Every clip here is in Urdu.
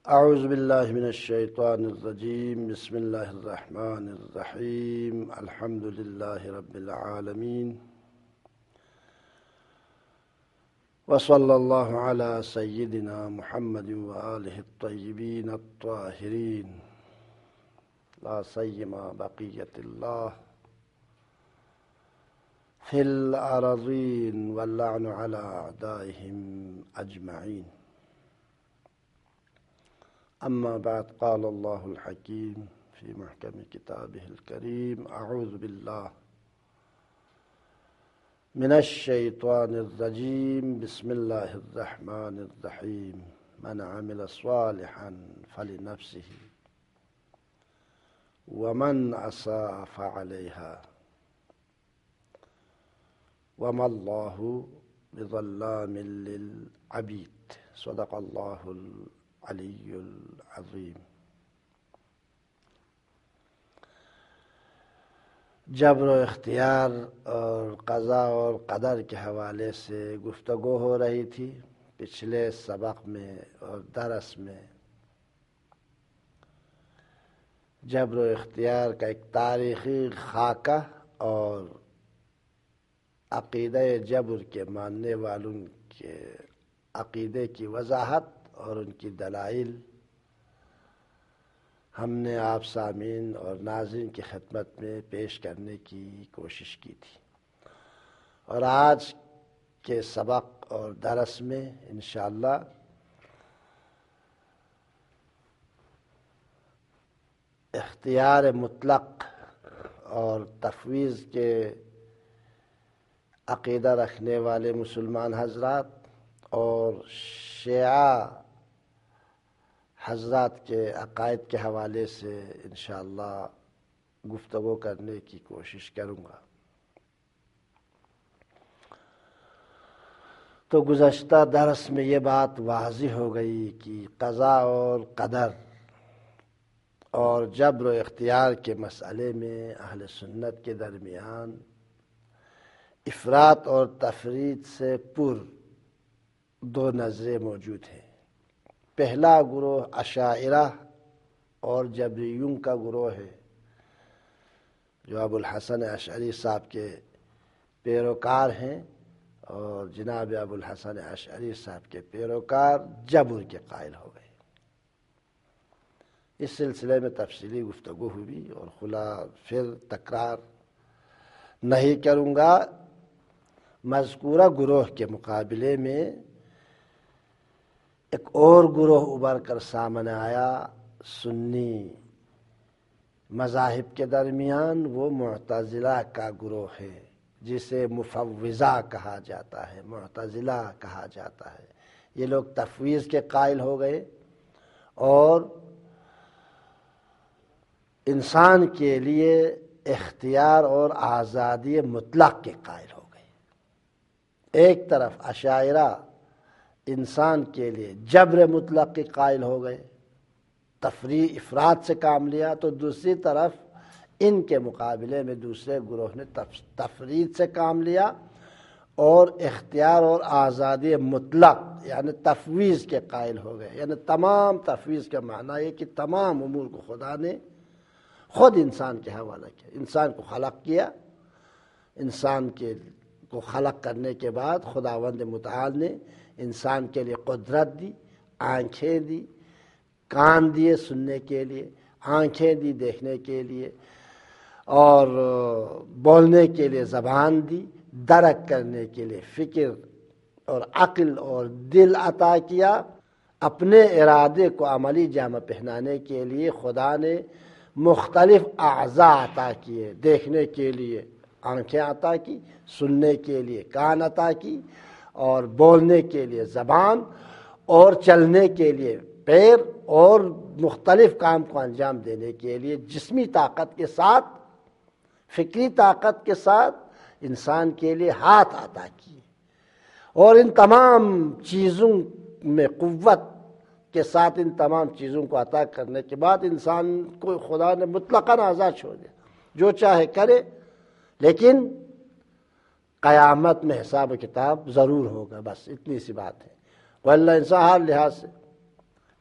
اعوذ باللہ من الشیطان الرجیم بسم اللہ الرحمن الرحیم الحمد للہ رب العالمین وصلی اللہ علی سیدنا محمد وآلہ الطیبین الطاہرین لا سیما بقیت اللہ فی الارضین واللعن علی اعدائہم اجمعین. اما بعد قال اللہ الحکیم فی محکم کتابہ الکریم اعوذ باللہ من الشیطان الرجیم بسم اللہ الرحمن الرحیم من عمل صالحا فلنفسه ومن اساء فعلیہا وما اللہ بظلام للعبید. صدق اللہ علی العظیم. جبر و اختیار اور قضا اور قدر کے حوالے سے گفتگو ہو رہی تھی پچھلے سبق میں اور درس میں. جبر و اختیار کا ایک تاریخی خاکہ اور عقیدہ جبر کے ماننے والوں کے عقیدے کی وضاحت اور ان کی دلائل ہم نے آپ سامعین اور ناظرین کی خدمت میں پیش کرنے کی کوشش کی تھی، اور آج کے سبق اور درس میں انشاءاللہ اختیار مطلق اور تفویض کے عقیدہ رکھنے والے مسلمان حضرات اور شیعہ حضرات کے عقائد کے حوالے سے انشاءاللہ گفتگو کرنے کی کوشش کروں گا. تو گزشتہ درس میں یہ بات واضح ہو گئی کہ قضا اور قدر اور جبر و اختیار کے مسئلے میں اہل سنت کے درمیان افراط اور تفریط سے پر دو نظریں موجود ہیں. پہلا گروہ اشاعرہ اور جبریوں کا گروہ ہے جو ابو الحسن اشعری صاحب کے پیروکار ہیں، اور جناب ابو الحسن اشعری صاحب کے پیروکار جبر کے قائل ہو گئے. اس سلسلے میں تفصیلی گفتگو ہوئی اور پھر تکرار نہیں کروں گا. مذکورہ گروہ کے مقابلے میں ایک اور گروہ ابھر کر سامنے آیا سنی مذاہب کے درمیان. وہ معتزلہ کا گروہ ہے جسے مفوضہ کہا جاتا ہے، معتزلہ کہا جاتا ہے. یہ لوگ تفویض کے قائل ہو گئے اور انسان کے لیے اختیار اور آزادی مطلق کے قائل ہو گئے. ایک طرف اشاعرہ انسان کے لیے جبر مطلق کے قائل ہو گئے، تفریط افراط سے کام لیا، تو دوسری طرف ان کے مقابلے میں دوسرے گروہ نے تفریط سے کام لیا اور اختیار اور آزادی مطلق یعنی تفویض کے قائل ہو گئے. یعنی تمام تفویض کا معنی ہے کہ تمام امور کو خدا نے خود انسان کے حوالہ کیا. انسان کو خلق کیا، انسان کو خلق کرنے کے بعد خداوند متعال نے انسان کے لیے قدرت دی، آنکھیں دی، کان دیے سننے کے لیے، آنکھیں دی دیکھنے کے لیے، اور بولنے کے لیے زبان دی، درک کرنے کے لیے فکر اور عقل اور دل عطا کیا. اپنے ارادے کو عملی جامہ پہنانے کے لیے خدا نے مختلف اعضاء عطا کیے. دیکھنے کے لیے آنکھیں عطا کی، سننے کے لیے کان عطا کی، اور بولنے کے لیے زبان، اور چلنے کے لیے پیر، اور مختلف کام کو انجام دینے کے لیے جسمی طاقت کے ساتھ، فکری طاقت کے ساتھ انسان کے لیے ہاتھ عطا کیے. اور ان تمام چیزوں میں قوت کے ساتھ ان تمام چیزوں کو عطا کرنے کے بعد انسان کو خدا نے مطلقاً آزاد چھوڑ دیا، جو چاہے کرے، لیکن قیامت میں حساب و کتاب ضرور ہوگا. بس اتنی سی بات ہے. واللہ انسان ہر لحاظ سے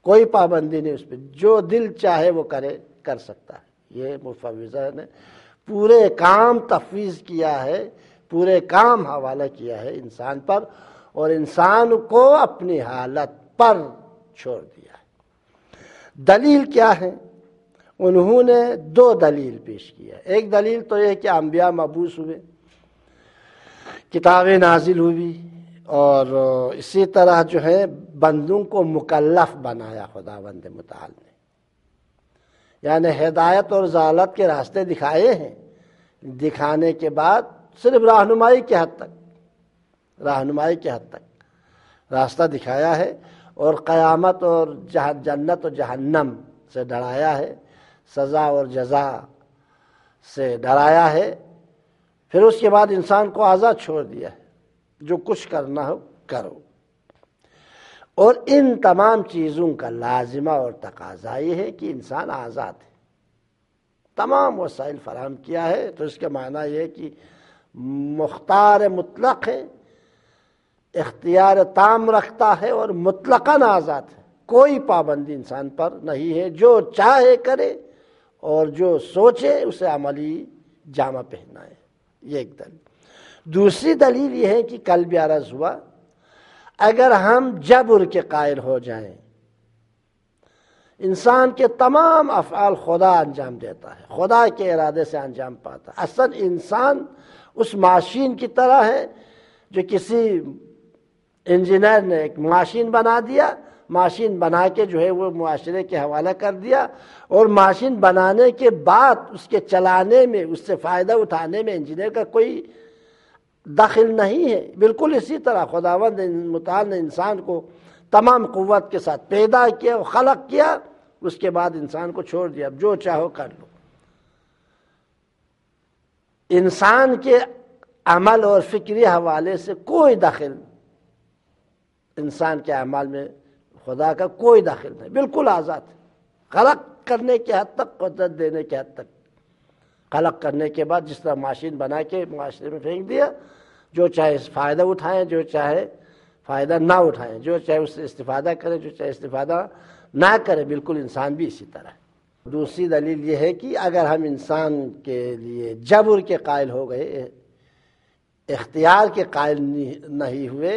کوئی پابندی نہیں اس پہ، جو دل چاہے وہ کر سکتا ہے۔ یہ مفوضہ نے پورے کام تفویض کیا ہے، پورے کام حوالہ کیا ہے انسان پر، اور انسان کو اپنی حالت پر چھوڑ دیا ہے۔ دلیل کیا ہے؟ انہوں نے دو دلیل پیش کیا۔ ایک دلیل تو یہ کہ انبیاء مبعوث ہوئے، کتابیں نازل ہوئی، اور اسی طرح جو ہے بندوں کو مکلف بنایا خداوند متعال نے، یعنی ہدایت اور ضلالت کے راستے دکھائے ہیں، دکھانے کے بعد صرف رہنمائی کے حد تک راستہ دکھایا ہے، اور قیامت اور جنت و جہنم سے ڈرایا ہے، سزا اور جزا سے ڈرایا ہے، پھر اس کے بعد انسان کو آزاد چھوڑ دیا ہے، جو کچھ کرنا ہو کرو۔ اور ان تمام چیزوں کا لازمہ اور تقاضا یہ ہے کہ انسان آزاد ہے، تمام وسائل فراہم کیا ہے، تو اس کا معنی یہ ہے کہ مختار مطلق ہے، اختیار تام رکھتا ہے، اور مطلقاً آزاد ہے، کوئی پابندی انسان پر نہیں ہے، جو چاہے کرے اور جو سوچے اسے عملی جامہ پہنائے۔ یہ ایک دلیل۔ دوسری دلیل یہ ہے کہ کل بھی عرض ہوا، اگر ہم جبر کے قائل ہو جائیں، انسان کے تمام افعال خدا انجام دیتا ہے، خدا کے ارادے سے انجام پاتا ہے۔ اصل انسان اس ماشین کی طرح ہے جو کسی انجینئر نے ایک ماشین بنا دیا، ماشین بنا کے جو ہے وہ معاشرے کے حوالہ کر دیا، اور ماشین بنانے کے بعد اس کے چلانے میں، اس سے فائدہ اٹھانے میں انجینئر کا کوئی دخل نہیں ہے۔ بالکل اسی طرح خداوند متعال نے انسان کو تمام قوت کے ساتھ پیدا کیا، خلق کیا، اس کے بعد انسان کو چھوڑ دیا، اب جو چاہو کر لو۔ انسان کے عمل اور فکری حوالے سے کوئی دخل، انسان کے اعمال میں خدا کا کوئی دخل نہیں، بالکل آزاد ہے، خلق کرنے کے حد تک، قدرت دینے کے حد تک۔ خلق کرنے کے بعد جس طرح ماشین بنا کے معاشرے میں پھینک دیا، جو چاہے فائدہ اٹھائیں، جو چاہے فائدہ نہ اٹھائیں، جو چاہے اس سے استفادہ کرے، جو چاہے استفادہ نہ کرے، بالکل انسان بھی اسی طرح ہے۔ دوسری دلیل یہ ہے کہ اگر ہم انسان کے لیے جبر کے قائل ہو گئے، اختیار کے قائل نہیں ہوئے،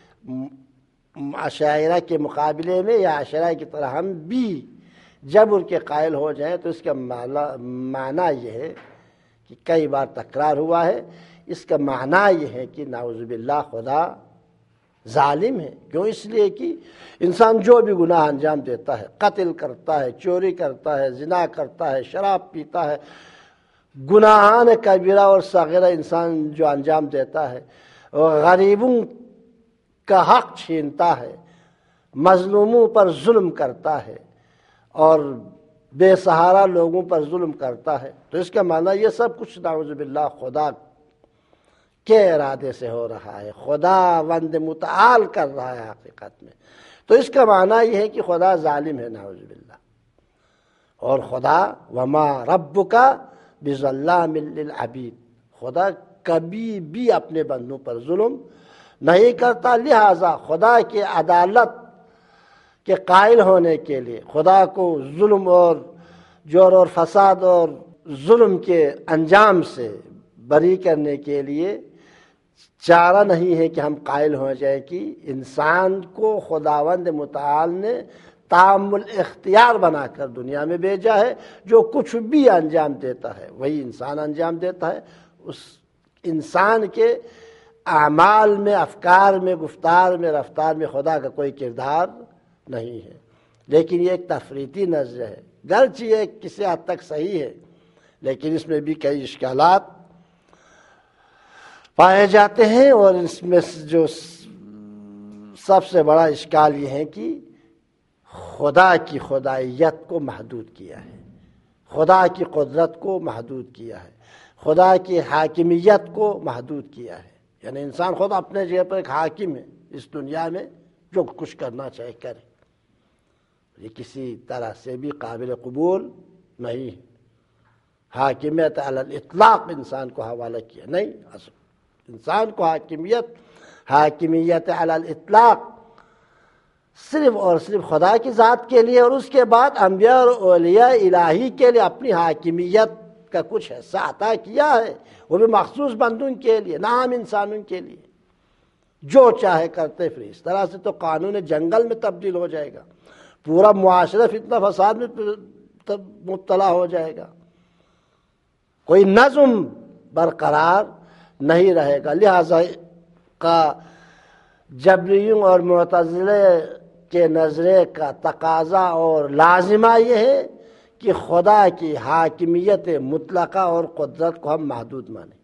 اشاعرہ کے مقابلے میں یا اشاعرہ کی طرح ہم بھی جبر کے قائل ہو جائیں، تو اس کا معنی یہ ہے کہ کئی بار تکرار ہوا ہے، اس کا معنی یہ ہے کہ نعوذ باللہ خدا ظالم ہے۔ کیوں؟ اس لیے کہ انسان جو بھی گناہ انجام دیتا ہے، قتل کرتا ہے، چوری کرتا ہے، زنا کرتا ہے، شراب پیتا ہے، گناہان کبیرہ اور صغیرہ انسان جو انجام دیتا ہے، غریبوں کا حق چھینتا ہے، مظلوموں پر ظلم کرتا ہے، اور بے سہارا لوگوں پر ظلم کرتا ہے، تو اس کا معنی یہ سب کچھ نعوذ باللہ خدا کے ارادے سے ہو رہا ہے، خداوند متعال کر رہا ہے حقیقت میں۔ تو اس کا معنی یہ ہے کہ خدا ظالم ہے نعوذ باللہ، اور خدا وما ربک بظلام للعبید، خدا کبھی بھی اپنے بندوں پر ظلم نہیں کرتا، لہذا خدا کی عدالت کے قائل ہونے کے لیے، خدا کو ظلم اور جور اور فساد اور ظلم کے انجام سے بری کرنے کے لیے چارہ نہیں ہے کہ ہم قائل ہو جائیں کہ انسان کو خداوند متعال نے تام الاختیار بنا کر دنیا میں بھیجا ہے، جو کچھ بھی انجام دیتا ہے وہی انسان انجام دیتا ہے، اس انسان کے اعمال میں، افکار میں، گفتار میں، رفتار میں خدا کا کوئی کردار نہیں ہے۔ لیکن یہ ایک تفریطی نظریہ ہے، گرچہ یہ کسی حد تک صحیح ہے، لیکن اس میں بھی کئی اشکالات پائے جاتے ہیں، اور اس میں جو سب سے بڑا اشکال یہ ہے کہ خدا کی خدائیت کو محدود کیا ہے، خدا کی قدرت کو محدود کیا ہے، خدا کی حاکمیت کو محدود کیا ہے، یعنی انسان خود اپنے جگہ پر ایک حاکم ہے اس دنیا میں، جو کچھ کرنا چاہے کرے، یہ کسی طرح سے بھی قابل قبول نہیں ہے۔ حاکمیت علی الاطلاق انسان کو حوالہ کیا نہیں، انسان کو حاکمیت علی الاطلاق صرف اور صرف خدا کی ذات کے لیے، اور اس کے بعد انبیاء اور اولیاء الہی کے لیے اپنی حاکمیت کا کچھ حصہ عطا کیا ہے، وہ بھی مخصوص بندوں کے لیے، نہ عام انسانوں کے لیے جو چاہے کرتے پھر۔ اس طرح سے تو قانون جنگل میں تبدیل ہو جائے گا، پورا معاشرہ فتنہ فساد میں مبتلا ہو جائے گا، کوئی نظم برقرار نہیں رہے گا۔ لہذا کا جبریوں اور معتزلے کے نظریے کا تقاضا اور لازمہ یہ ہے کہ خدا کی حاکمیت مطلقہ اور قدرت کو ہم محدود مانیں،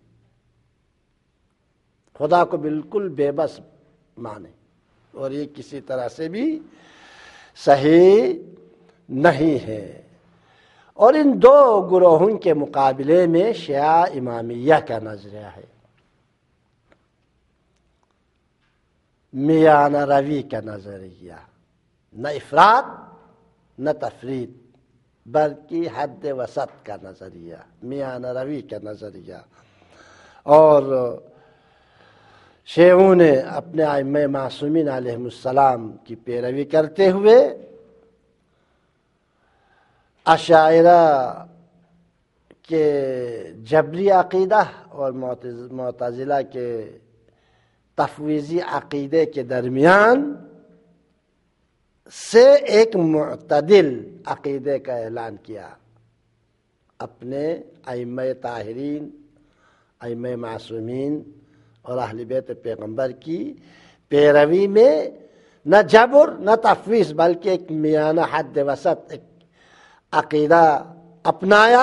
خدا کو بالکل بے بس مانیں، اور یہ کسی طرح سے بھی صحیح نہیں ہے۔ اور ان دو گروہوں کے مقابلے میں شیعہ امامیہ کا نظریہ ہے، میانہ روی کا نظریہ، نہ افراد نہ تفرید بلکہ حد وسط کا نظریہ، میانہ روی کا نظریہ۔ اور شیعوں نے اپنے ائمہ معصومین علیہم السلام کی پیروی کرتے ہوئے اشاعرہ کے جبری عقیدہ اور معتزلہ کے تفویضی عقیدے کے درمیان سے ایک معتدل عقیدے کا اعلان کیا، اپنے ائمہ طاہرین، ائمہ معصومین اور اہل بیت پیغمبر کی پیروی میں نہ جبر نہ تفویض بلکہ ایک میانہ حد وسط ایک عقیدہ اپنایا۔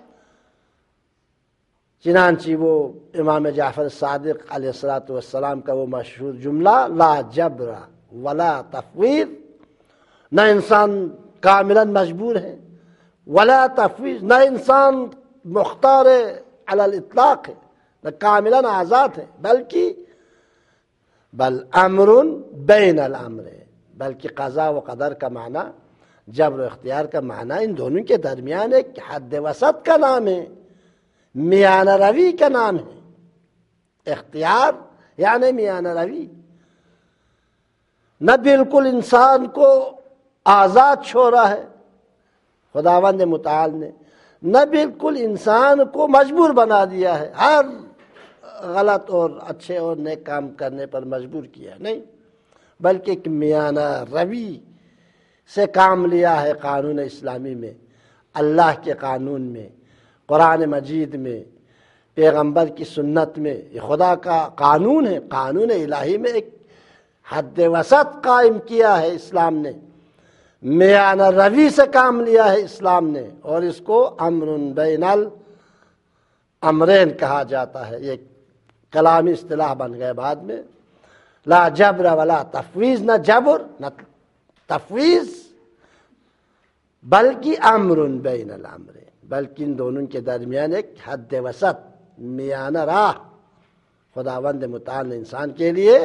چنانچہ وہ امام جعفر صادق علیہ السلام کا وہ مشہور جملہ لا جبر ولا تفویض، نہ انسان کاملاً مجبور ہے ولا تفویض، نہ انسان مختار علی الاطلاق ہے، نہ کاملاً آزاد ہے، بلکہ بل امر بین الامر، بلکہ قضا و قدر کا معنی، جبر و اختیار کا معنی ان دونوں کے درمیان ایک حد وسط کا نام ہے، میانہ روی کا نام ہے۔ اختیار یعنی میانہ روی، نہ بالکل انسان کو آزاد چھوڑا ہے خداوند متعال نے، نہ بالکل انسان کو مجبور بنا دیا ہے، ہر غلط اور اچھے اور نیک کام کرنے پر مجبور کیا ہے، نہیں، بلکہ ایک میانہ روی سے کام لیا ہے قانون اسلامی میں، اللہ کے قانون میں، قرآن مجید میں، پیغمبر کی سنت میں۔ یہ خدا کا قانون ہے، قانون الہی میں ایک حد وسط قائم کیا ہے اسلام نے، میانہ روی سے کام لیا ہے اسلام نے، اور اس کو امر بین الامرین کہا جاتا ہے۔ یہ کلامی اصطلاح بن گئے بعد میں، لا جبر ولا تفویض، نہ جبر نہ تفویض بلکہ امر بین الامرین، بلکہ ان دونوں کے درمیان ایک حد وسط میانہ راہ خداوند متعال نے انسان کے لیے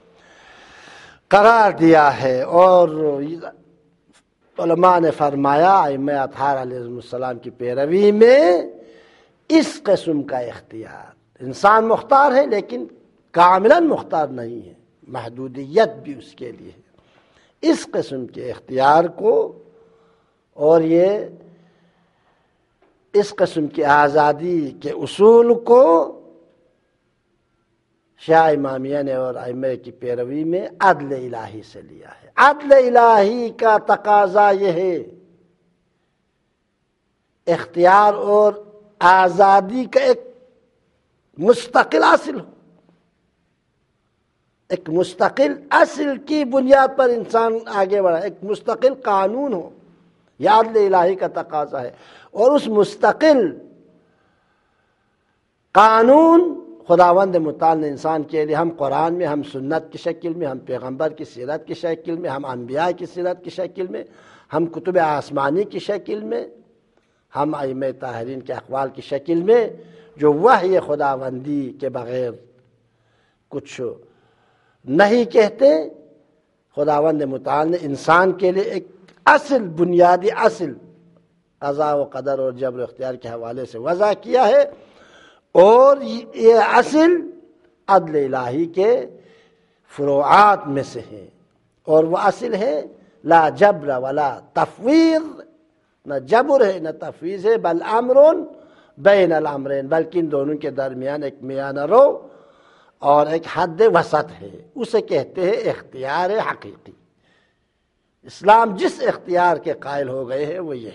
قرار دیا ہے۔ اور علماء نے فرمایا ائمہ اطہار علیہ السلام کی پیروی میں اس قسم کا اختیار، انسان مختار ہے لیکن کاملاً مختار نہیں ہے، محدودیت بھی اس کے لیے ہے، اس قسم کے اختیار کو اور یہ اس قسم کی آزادی کے اصول کو شیعہ امامیہ نے اور ائمہ کی پیروی میں عدل الہی سے لیا ہے۔ عدل الہی کا تقاضا یہ ہے اختیار اور آزادی کا ایک مستقل اصل ہو، ایک مستقل اصل کی بنیاد پر انسان آگے بڑھا، ایک مستقل قانون ہو، یہ عدل الہی کا تقاضا ہے۔ اور اس مستقل قانون خداوند متعال نے انسان کے لیے ہم قرآن میں، ہم سنت کی شکل میں، ہم پیغمبر کی سیرت کی شکل میں، ہم انبیاء کی سیرت کی شکل میں، ہم کتب آسمانی کی شکل میں، ہم ائمہ طاہرین کے اقوال کی شکل میں، جو وحی خداوندی کے بغیر کچھ نہیں کہتے، خداوند متعال نے انسان کے لیے ایک اصل، بنیادی اصل قضا و قدر اور جبر اختیار کے حوالے سے وضع کیا ہے، اور یہ اصل عدل الہی کے فروعات میں سے ہیں، اور وہ اصل ہے لا جبر ولا تفویض، نہ جبر ہے نہ تفویض ہے، بل امر بین الامرین، بلکہ ان دونوں کے درمیان ایک میانہ رو اور ایک حد وسط ہے، اسے کہتے ہیں اختیار حقیقی۔ اسلام جس اختیار کے قائل ہو گئے ہیں وہ یہ۔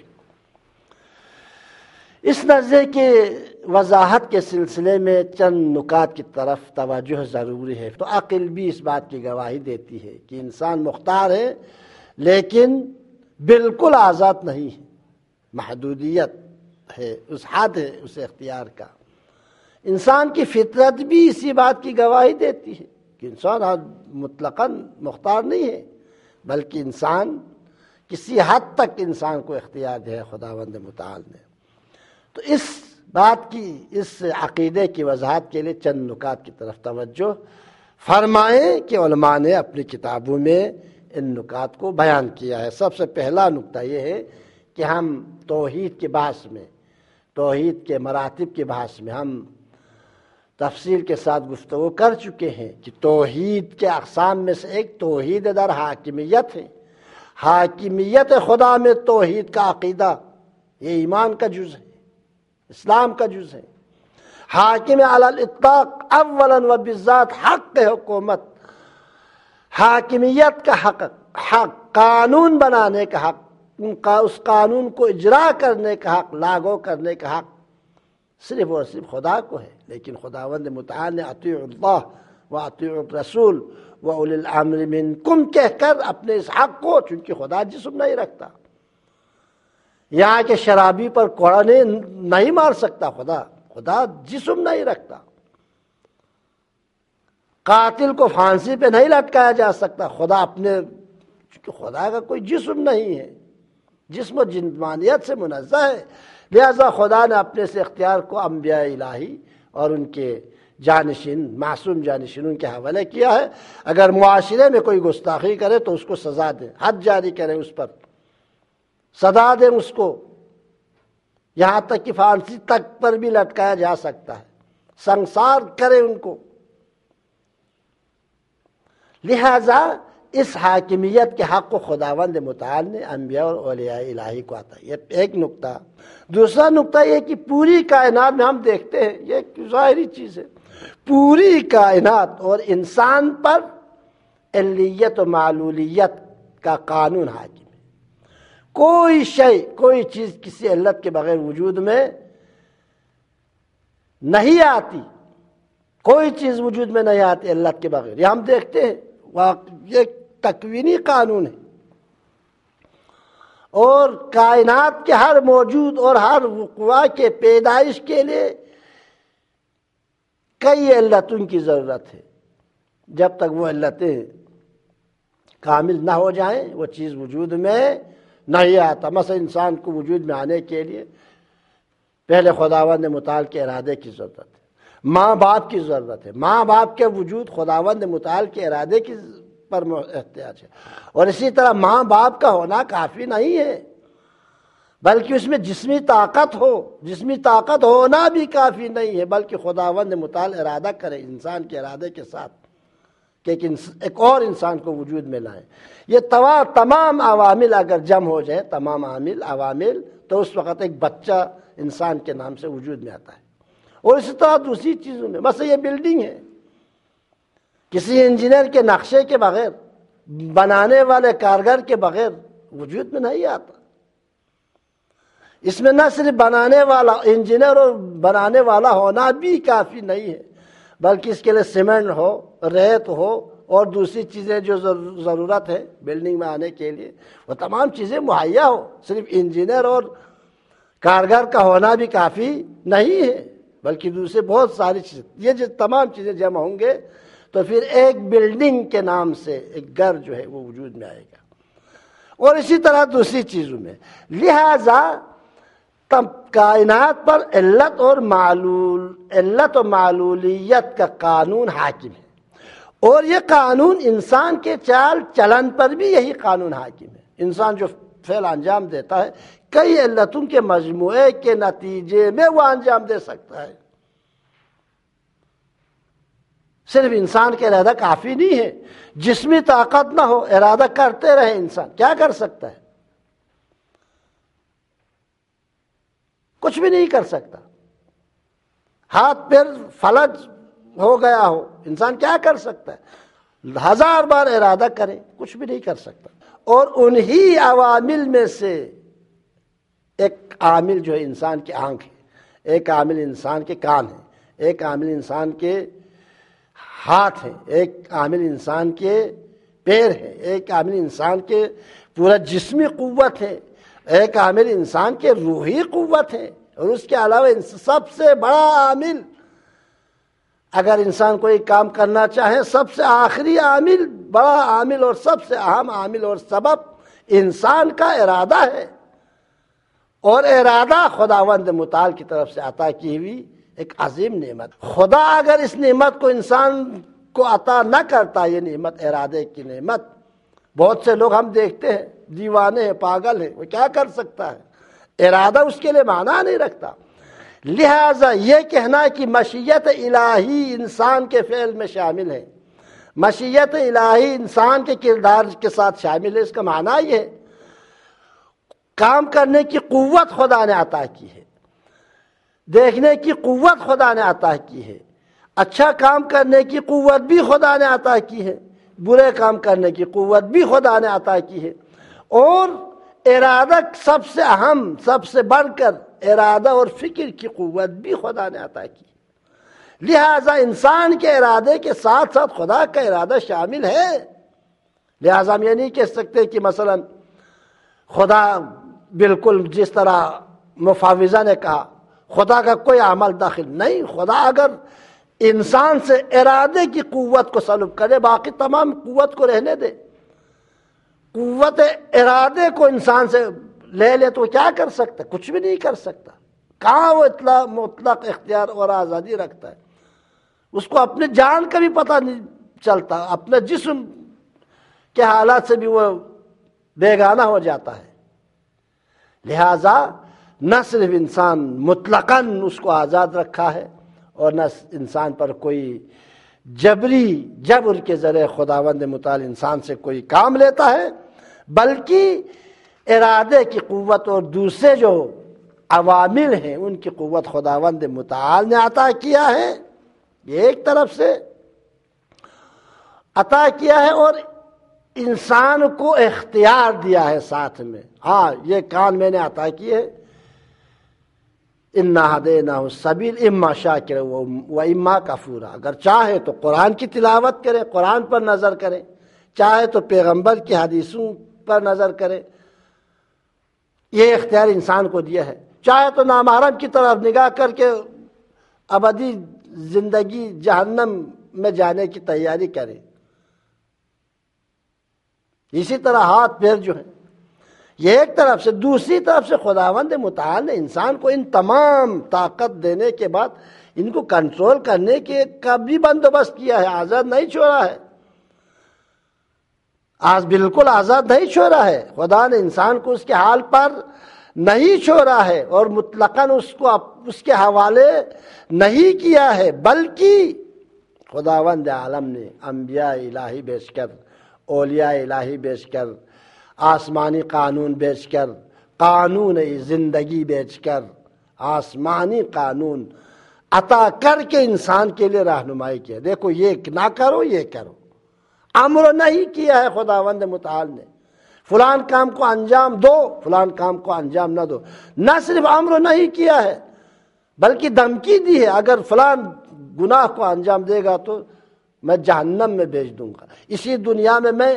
اس نظریے کی وضاحت کے سلسلے میں چند نکات کی طرف توجہ ضروری ہے۔ تو عقل بھی اس بات کی گواہی دیتی ہے کہ انسان مختار ہے لیکن بالکل آزاد نہیں ہے، محدودیت ہے، اس حد ہے اس اختیار کا۔ انسان کی فطرت بھی اسی بات کی گواہی دیتی ہے کہ انسان مطلقاً مختار نہیں ہے، بلکہ انسان کسی حد تک انسان کو اختیار دیا ہے خداوند متعال نے۔ تو اس بات کی، اس عقیدے کی وضاحت کے لیے چند نکات کی طرف توجہ فرمائیں کہ علماء نے اپنی کتابوں میں ان نکات کو بیان کیا ہے۔ سب سے پہلا نکتہ یہ ہے کہ ہم توحید کے بحث میں، توحید کے مراتب کے بحث میں ہم تفصیل کے ساتھ گفتگو کر چکے ہیں کہ توحید کے اقسام میں سے ایک توحید در حاکمیت ہے۔ حاکمیت خدا میں توحید کا عقیدہ، یہ ایمان کا جز ہے، اسلام کا جز ہے۔ حاکم علی الاطلاق اولا و بالذات حق حکومت، حاکمیت کا حق، قانون بنانے کا حق، اس قانون کو اجرا کرنے کا حق، لاگو کرنے کا حق صرف اور صرف خدا کو ہے۔ لیکن خداوند متعال نے اطیعوا اللہ و اطیعوا الرسول و اولی الامر منکم کہہ کر اپنے اس حق کو، چونکہ خدا جسم نہیں رکھتا، یہاں کے شرابی پر کوڑا نہیں مار سکتا، خدا جسم نہیں رکھتا، قاتل کو پھانسی پہ نہیں لٹکایا جا سکتا، خدا اپنے، چونکہ خدا کا کوئی جسم نہیں ہے، جسم و جسمانیت سے منزہ ہے، لہذا خدا نے اپنے سے اختیار کو انبیاء الہی اور ان کے جانشین، معصوم جانشینوں کے حوالے کیا ہے۔ اگر معاشرے میں کوئی گستاخی کرے تو اس کو سزا دیں، حد جاری کریں، اس پر سزا دیں، اس کو یہاں تک کہ پھانسی تک پر بھی لٹکایا جا سکتا ہے، سنسار کرے ان کو۔ لہذا اس حاکمیت کے حق کو خداوند متعال نے انبیاء اور اولیاء الہی کو عطا، یہ ایک نکتہ۔ دوسرا نکتہ یہ کہ پوری کائنات میں ہم دیکھتے ہیں، یہ ایک ظاہری چیز ہے، پوری کائنات اور انسان پر علیت و معلولیت کا قانون حاکم ہے۔ کوئی شے، کوئی چیز کسی علت کے بغیر وجود میں نہیں آتی، کوئی چیز وجود میں نہیں آتی علت کے بغیر، یہ ہم دیکھتے ہیں، یہ تکوینی قانون ہے۔ اور کائنات کے ہر موجود اور ہر وقوع کے پیدائش کے لیے کئی علتوں کی ضرورت ہے۔ جب تک وہ علتیں کامل نہ ہو جائیں وہ چیز وجود میں نہیں آتا۔ مثلا انسان کو وجود میں آنے کے لیے پہلے خداوند متعال کے ارادے کی ضرورت ہے، ماں باپ کی ضرورت ہے، ماں باپ کے وجود خداوند متعال کے ارادے کی پر احتیاج ہے۔ اور اسی طرح ماں باپ کا ہونا کافی نہیں ہے، بلکہ اس میں جسمی طاقت ہو، جسمی طاقت ہونا بھی کافی نہیں ہے، بلکہ خداوند متعال ارادہ کرے انسان کے ارادے کے ساتھ کہ ایک اور انسان کو وجود میں لائیں۔ یہ تمام عوامل اگر جمع ہو جائیں، تمام عوامل، تو اس وقت ایک بچہ انسان کے نام سے وجود میں آتا ہے۔ اور اسی طرح دوسری چیزوں میں، مثلا یہ بلڈنگ ہے، کسی انجینئر کے نقشے کے بغیر، بنانے والے کارگر کے بغیر وجود میں نہیں آتا۔ اس میں نہ صرف بنانے والا انجینئر اور بنانے والا ہونا بھی کافی نہیں ہے، بلکہ اس کے لیے سیمنٹ ہو، ریت ہو اور دوسری چیزیں جو ضرورت ہے بلڈنگ میں آنے کے لیے، وہ تمام چیزیں مہیا ہو۔ صرف انجینئر اور کارگر کا ہونا بھی کافی نہیں ہے، بلکہ دوسرے بہت ساری چیزیں، یہ جو تمام چیزیں جمع ہوں گے تو پھر ایک بلڈنگ کے نام سے ایک گھر جو ہے وہ وجود میں آئے گا۔ اور اسی طرح دوسری چیزوں میں، لہذا کائنات پر علت و معلولیت کا قانون حاکم ہے، اور یہ قانون انسان کے چال چلن پر بھی یہی قانون حاکم ہے۔ انسان جو فعل انجام دیتا ہے کئی علتوں کے مجموعے کے نتیجے میں وہ انجام دے سکتا ہے۔ صرف انسان کا ارادہ کافی نہیں ہے، جسمی طاقت نہ ہو، ارادہ کرتے رہے انسان کیا کر سکتا ہے؟ کچھ بھی نہیں کر سکتا۔ ہاتھ پیر فلج ہو گیا ہو، انسان کیا کر سکتا ہے؟ 1000 بار ارادہ کرے کچھ بھی نہیں کر سکتا۔ اور انہی عوامل میں سے ایک عامل جو ہے انسان کی آنکھ ہے، ایک عامل انسان کے کان ہے، ایک عامل انسان کے ہاتھ ہے، ایک عامل انسان کے پیر ہے، ایک عامل انسان کے پورا جسمی قوت ہے، ایک عامل انسان کے روحی قوت ہے، اور اس کے علاوہ سب سے بڑا عامل اگر انسان کوئی کام کرنا چاہے، سب سے آخری عامل، بڑا عامل اور سب سے اہم عامل اور سبب انسان کا ارادہ ہے۔ اور ارادہ خداوند متعال کی طرف سے عطا کی ہوئی ایک عظیم نعمت۔ خدا اگر اس نعمت کو انسان کو عطا نہ کرتا، یہ نعمت ارادے کی نعمت، بہت سے لوگ ہم دیکھتے ہیں دیوانے ہیں، پاگل ہیں، وہ کیا کر سکتا ہے؟ ارادہ اس کے لیے معنی نہیں رکھتا۔ لہذا یہ کہنا کہ مشیت الہی انسان کے فعل میں شامل ہے، مشیت الہی انسان کے کردار کے ساتھ شامل ہے، اس کا معنی یہ ہے کام کرنے کی قوت خدا نے عطا کی ہے، دیکھنے کی قوت خدا نے عطا کی ہے، اچھا کام کرنے کی قوت بھی خدا نے عطا کی ہے، برے کام کرنے کی قوت بھی خدا نے عطا کی ہے، اور ارادہ سب سے اہم، سب سے بڑھ کر ارادہ اور فکر کی قوت بھی خدا نے عطا کی۔ لہذا انسان کے ارادے کے ساتھ ساتھ خدا کا ارادہ شامل ہے۔ لہذا ہم یہ نہیں کہہ سکتے کہ مثلا خدا بالکل جس طرح مفاوضہ نے کہا خدا کا کوئی عمل داخل نہیں۔ خدا اگر انسان سے ارادے کی قوت کو سلب کرے، باقی تمام قوت کو رہنے دے، قوت ارادے کو انسان سے لے لے تو کیا کر سکتا؟ کچھ بھی نہیں کر سکتا۔ کہاں وہ اطلاع مطلق اختیار اور آزادی رکھتا ہے؟ اس کو اپنے جان کا بھی پتہ نہیں چلتا، اپنے جسم کے حالات سے بھی وہ بیگانہ ہو جاتا ہے۔ لہذا نہ صرف انسان مطلقاً اس کو آزاد رکھا ہے، اور نہ انسان پر کوئی جبری جبر کے ذریعے خداوند متعال انسان سے کوئی کام لیتا ہے، بلکہ ارادے کی قوت اور دوسرے جو عوامل ہیں ان کی قوت خداوند متعال نے عطا کیا ہے، یہ ایک طرف سے عطا کیا ہے، اور انسان کو اختیار دیا ہے ساتھ میں۔ ہاں یہ کان میں نے عطا کیے ہے، اِنَّا هَدَيْنَاهُ السَّبِيلَ اِمَّا شَاكِرًا وَإِمَّا كَفُورًا۔ اگر چاہے تو قرآن کی تلاوت کرے، قرآن پر نظر کرے، چاہے تو پیغمبر کی حدیثوں پر نظر کرے، یہ اختیار انسان کو دیا ہے۔ چاہے تو نامحرم کی طرف نگاہ کر کے ابدی زندگی جہنم میں جانے کی تیاری کرے۔ اسی طرح ہاتھ پیر جو ہیں، یہ ایک طرف سے، دوسری طرف سے خداوند متعال نے انسان کو ان تمام طاقت دینے کے بعد ان کو کنٹرول کرنے کے کا بھی بندوبست کیا ہے، آزاد نہیں چھوڑا ہے، آج بالکل آزاد نہیں چھوڑا ہے۔ خدا نے انسان کو اس کے حال پر نہیں چھوڑا ہے اور مطلقاً اس کو اس کے حوالے نہیں کیا ہے، بلکہ خداوند عالم نے انبیاء الہی بیچ کر، اولیاء الہی بیچ کر، آسمانی قانون بیچ کر، قانون زندگی بیچ کر، آسمانی قانون عطا کر کے انسان کے لیے رہنمائی کیا۔ دیکھو یہ نہ کرو، یہ کرو، امر نہیں کیا ہے خداوند متعال نے، فلان کام کو انجام دو، فلان کام کو انجام نہ دو۔ نہ صرف امر نہیں کیا ہے بلکہ دھمکی دی ہے، اگر فلان گناہ کو انجام دے گا تو میں جہنم میں بھیج دوں گا، اسی دنیا میں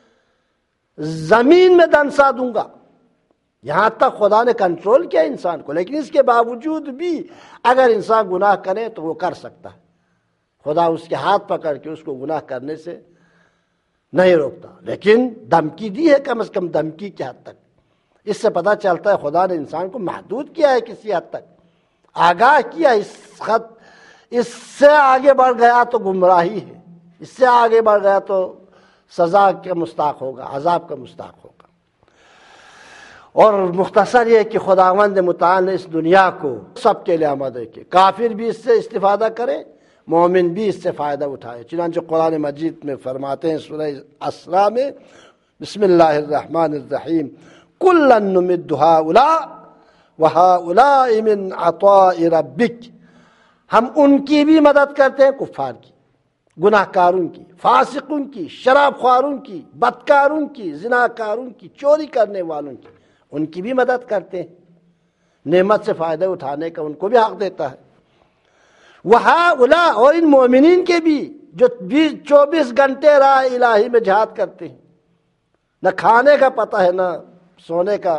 زمین میں دنسا دوں گا۔ یہاں تک خدا نے کنٹرول کیا انسان کو، لیکن اس کے باوجود بھی اگر انسان گناہ کرے تو وہ کر سکتا ہے، خدا اس کے ہاتھ پکڑ کے اس کو گناہ کرنے سے نہیں روکتا، لیکن دھمکی دی ہے، کم از کم دھمکی کی حد تک۔ اس سے پتہ چلتا ہے خدا نے انسان کو محدود کیا ہے، کسی حد تک آگاہ کیا۔ اس سے آگے بڑھ گیا تو گمراہی ہے، اس سے آگے بڑھ گیا تو سزا کا مستحق ہوگا، عذاب کا مستحق ہوگا۔ اور مختصر یہ کہ خداوند متعال نے اس دنیا کو سب کے لیے آمادہ کیا، کافر بھی اس سے استفادہ کریں، مومن بھی اس سے فائدہ اٹھائے۔ چنانچہ قرآن مجید میں فرماتے ہیں سورہ اسراء میں، بسم اللہ الرحمن الرحیم، کلا نمد ہؤلاء وہؤلاء من عطاء ربک، ہم ان کی بھی مدد کرتے ہیں، کفار کی، گناہ کاروں کی، فاسقوں کی، شراب خواروں کی، بدکاروں کی، زناکاروں کی، چوری کرنے والوں کی، ان کی بھی مدد کرتے ہیں، نعمت سے فائدہ اٹھانے کا ان کو بھی حق دیتا ہے۔ وہؤلاء، اور ان مومنین کے بھی جو 24 گھنٹے راہ الہی میں جہاد کرتے ہیں، نہ کھانے کا پتہ ہے نہ سونے کا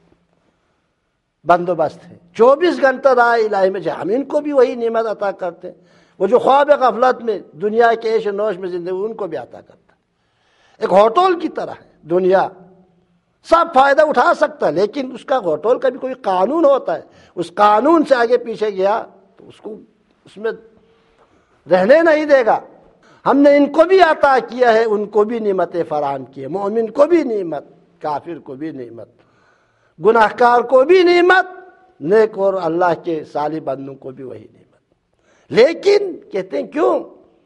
بندوبست ہے، 24 گھنٹہ راہ الہی میں ہم ان کو بھی وہی نعمت عطا کرتے ہیں۔ وہ جو خواب غفلت میں دنیا کے عیش و نوش میں زندگی، ان کو بھی عطا کرتا ہے۔ ایک ہوٹل کی طرح ہے دنیا، سب فائدہ اٹھا سکتا ہے، لیکن اس کا ہوٹل کا بھی کوئی قانون ہوتا ہے، اس قانون سے آگے پیچھے گیا تو اس کو اس میں رہنے نہیں دے گا۔ ہم نے ان کو بھی عطا کیا ہے، ان کو بھی نعمتیں فراہم کی ہے، مومن کو بھی نعمت، کافر کو بھی نعمت، گناہ کار کو بھی نعمت، نیک اور اللہ کے صالح بندوں کو بھی وہی نعمت۔ لیکن کہتے ہیں کیوں؟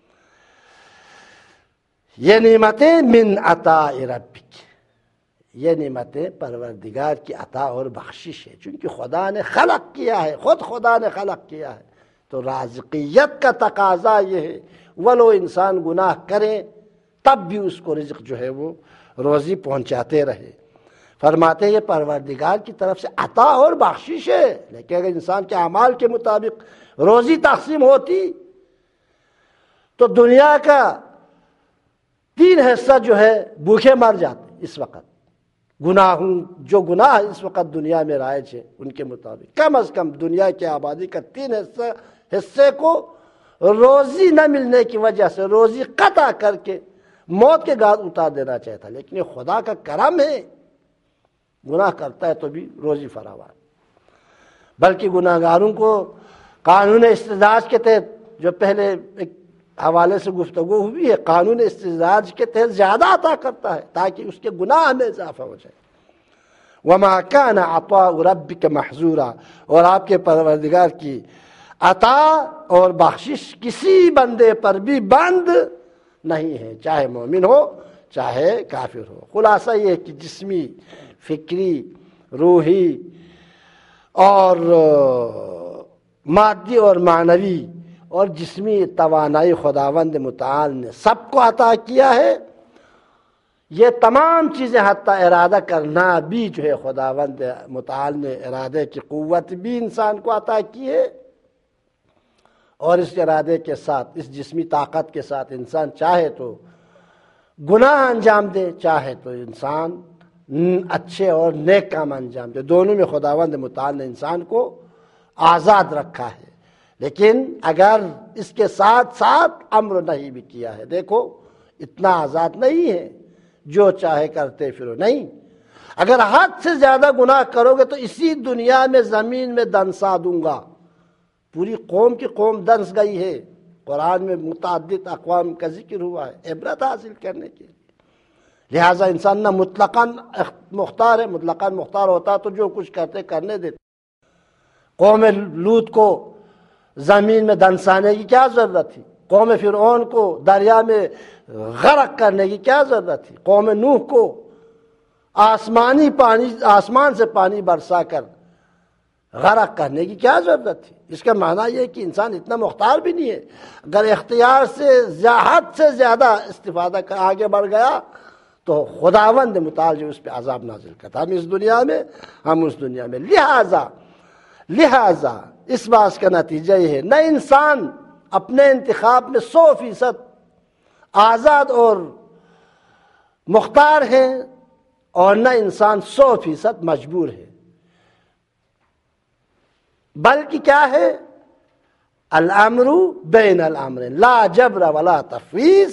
یہ نعمتیں من عطاء ربک، یہ نعمتیں پروردگار کی عطا اور بخشش ہے، چونکہ خدا نے خلق کیا ہے، خود خدا نے خلق کیا ہے، تو رازقیت کا تقاضا یہ ہے، ولو انسان گناہ کرے تب بھی اس کو رزق جو ہے وہ روزی پہنچاتے رہے۔ فرماتے ہیں یہ پروردگار کی طرف سے عطا اور بخشش ہے، لیکن اگر انسان کے اعمال کے مطابق روزی تقسیم ہوتی تو دنیا کا 3 حصہ جو ہے بھوکے مر جاتے اس وقت۔ جو گناہ اس وقت دنیا میں رائج ہے ان کے مطابق کم از کم دنیا کی آبادی کا 3 حصے کو روزی نہ ملنے کی وجہ سے روزی قطع کر کے موت کے گھاٹ اتار دینا چاہتا، لیکن یہ خدا کا کرم ہے، گناہ کرتا ہے تو بھی روزی فراوان۔ بلکہ گناہ گاروں کو قانون استدراج کے تحت، جو پہلے ایک حوالے سے گفتگو ہوئی ہے، قانون استدراج کے تحت زیادہ عطا کرتا ہے تاکہ اس کے گناہ میں اضافہ ہو جائے۔ وما كان عطاء ربك محظورا، اور آپ کے پروردگار کی عطا اور بخشش کسی بندے پر بھی بند نہیں ہے، چاہے مومن ہو چاہے کافر ہو۔ خلاصہ یہ ہے کہ جسمی، فکری، روحی اور مادی اور معنوی اور جسمی توانائی خداوند متعال نے سب کو عطا کیا ہے۔ یہ تمام چیزیں حتی ارادہ کرنا بھی جو ہے خداوند متعال نے ارادے کی قوت بھی انسان کو عطا کی ہے، اور اس ارادے کے ساتھ، اس جسمی طاقت کے ساتھ انسان چاہے تو گناہ انجام دے، چاہے تو انسان اچھے اور نیک کام انجام دے، دونوں میں خداوند متعال نے انسان کو آزاد رکھا ہے۔ لیکن اگر اس کے ساتھ ساتھ امر نہیں بھی کیا ہے، دیکھو اتنا آزاد نہیں ہے جو چاہے کرتے پھرو، نہیں، اگر حد سے زیادہ گناہ کرو گے تو اسی دنیا میں زمین میں دنسا دوں گا۔ پوری قوم کی قوم دنس گئی ہے، قرآن میں متعدد اقوام کا ذکر ہوا ہے عبرت حاصل کرنے کے لیے۔ لہٰذا انسان نہ مطلقاً مختار ہے، مطلقاً مختار ہوتا تو جو کچھ کرتے کرنے دیتے۔ قوم لوط کو زمین میں دنسانے کی کیا ضرورت تھی؟ قوم فرعون کو دریا میں غرق کرنے کی کیا ضرورت تھی؟ قوم نوح کو آسمان سے پانی برسا کر غرق کرنے کی کیا ضرورت تھی؟ اس کا معنی یہ ہے کہ انسان اتنا مختار بھی نہیں ہے، اگر اختیار سے حد سے زیادہ استفادہ کر آگے بڑھ گیا تو خداوند متعال جو اس پہ عذاب نازل کرتا، ہم اس دنیا میں، ہم اس دنیا میں۔ لہذا اس بات کا نتیجہ یہ ہے، نہ انسان اپنے انتخاب میں 100% آزاد اور مختار ہے، اور نہ انسان 100% مجبور ہے، بلکہ کیا ہے؟ الامر بین الامرین، لا جبر ولا تفویض،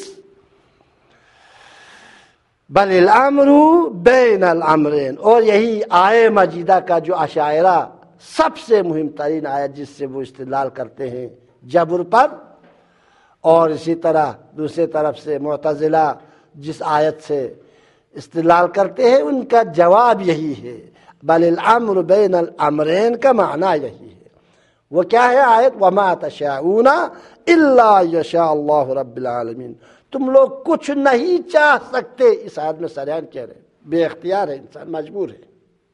بل الامر بین الامرین۔ اور یہی آیہ مجیدہ کا جو اشاعرہ سب سے مہم ترین آیت جس سے وہ استدلال کرتے ہیں جبر پر، اور اسی طرح دوسری طرف سے معتزلہ جس آیت سے استدلال کرتے ہیں ان کا جواب یہی ہے، بل الامر بین الامرین کا معنی یہی ہے۔ وہ کیا ہے آیت؟ وما تشاءون الا یشاء اللہ رب العالمین، تم لوگ کچھ نہیں چاہ سکتے. اس آیت میں سریان کہہ رہے ہیں بے اختیار ہے انسان، مجبور ہے،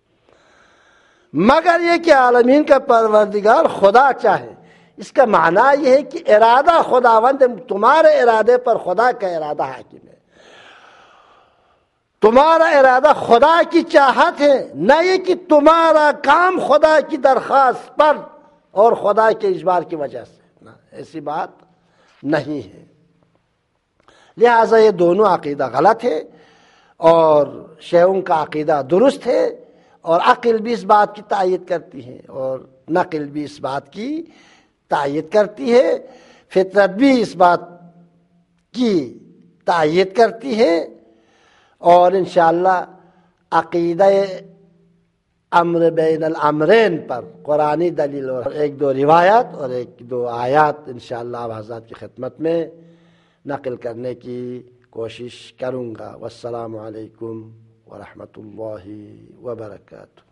مگر یہ کہ عالمین کا پروردگار خدا چاہے. اس کا معنی یہ ہے کہ ارادہ خداوند، تمہارے ارادے پر خدا کا ارادہ حاکم ہے. تمہارا ارادہ خدا کی چاہت ہے، نہ یہ کہ تمہارا کام خدا کی درخواست پر اور خدا کے اجبار کی وجہ سے، نہ، ایسی بات نہیں ہے. لہذا یہ دونوں عقیدہ غلط ہے اور شیعوں کا عقیدہ درست ہے، اور عقل بھی اس بات کی تائید کرتی ہے اور نقل بھی اس بات کی تائید کرتی ہے، فطرت بھی اس بات کی تائید کرتی ہے. اور انشاءاللہ عقیدہ امر بین الامرین پر قرآنی دلیل اور ایک دو روایات اور ایک دو آیات انشاءاللہ آپ حضرات کی خدمت میں نقل کرنے کی کوشش کروں گا. والسلام علیکم ورحمۃ اللہ وبرکاتہ.